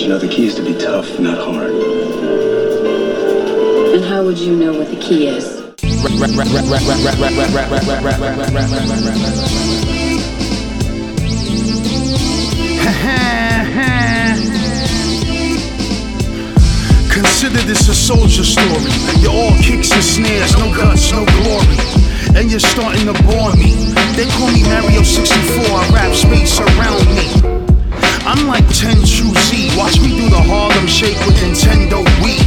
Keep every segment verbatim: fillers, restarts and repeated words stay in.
you know, the key is to be tough, not hard. And how would you know what the key is? Consider this a soldier story. You're all kicks and snares, no guts, no glory. And you're starting to bore me. They call me Mario sixty-four, I rap space around me. I'm like ten True Z, watch me do the Harlem Shake with Nintendo Wii.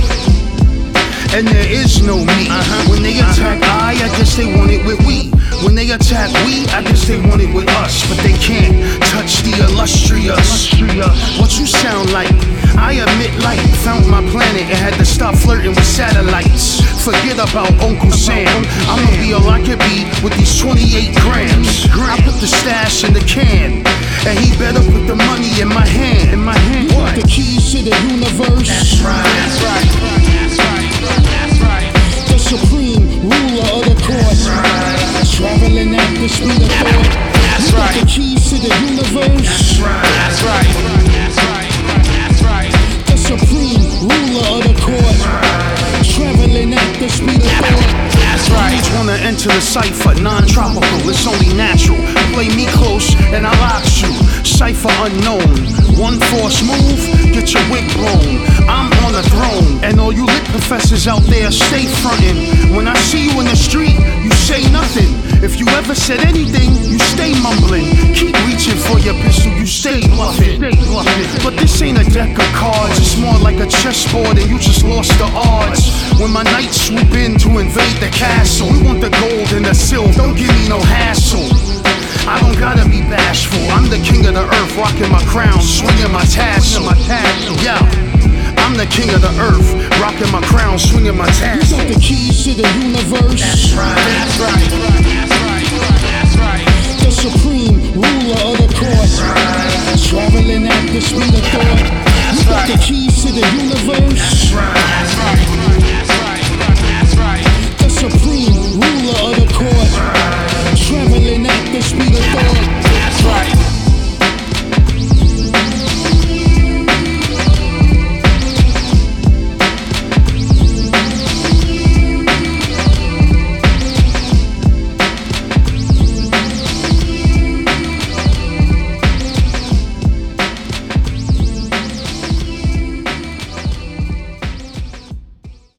And there is no me. Uh-huh. When they attack I, I guess they want it with we. When they attack we, I guess they want it with us. But they can't touch the illustrious. What you sound like? I admit light found my planet and had to stop flirting with satellites. Forget about Uncle Sam, I'ma be all I could be with these twenty-eight grams. I put the stash in the can, and he better put the money in my hand. In my hand. What? The keys to the universe. That's right. That's right. That's right. That's right. The supreme ruler of the course. Traveling at the speed of thought. That's right. The keys to the universe. That's right. That's right. That's right. That's right. The supreme ruler of the court. Traveling at the speed of thought. That's right. Each wanna enter the cipher, non-tropical, it's only natural. Play me close and I'll ox you. Cipher unknown. One force move, get your wig blown. I'm on the throne, and all you lit professors out there stay frontin'. When I see you in the street, you say nothing. If you ever said anything, you stay mumbling. Keep reaching for your pistol, you stay bluffing. But this ain't a deck of cards, it's more like a chessboard and you just lost the odds. When my knights swoop in to invade the castle, we want the gold and the silver, don't give me no hassle. I don't gotta be bashful, I'm the king of the earth, rocking my crown, swinging my tassel. Yeah, I'm the king of the earth, rocking my crown, swinging my tassel. You got the keys to the universe. That's right, that's right, that's right, that's right. The supreme ruler of the court. Traveling at the speed of thought. You got the keys to the universe. That's right, that's right, that's right.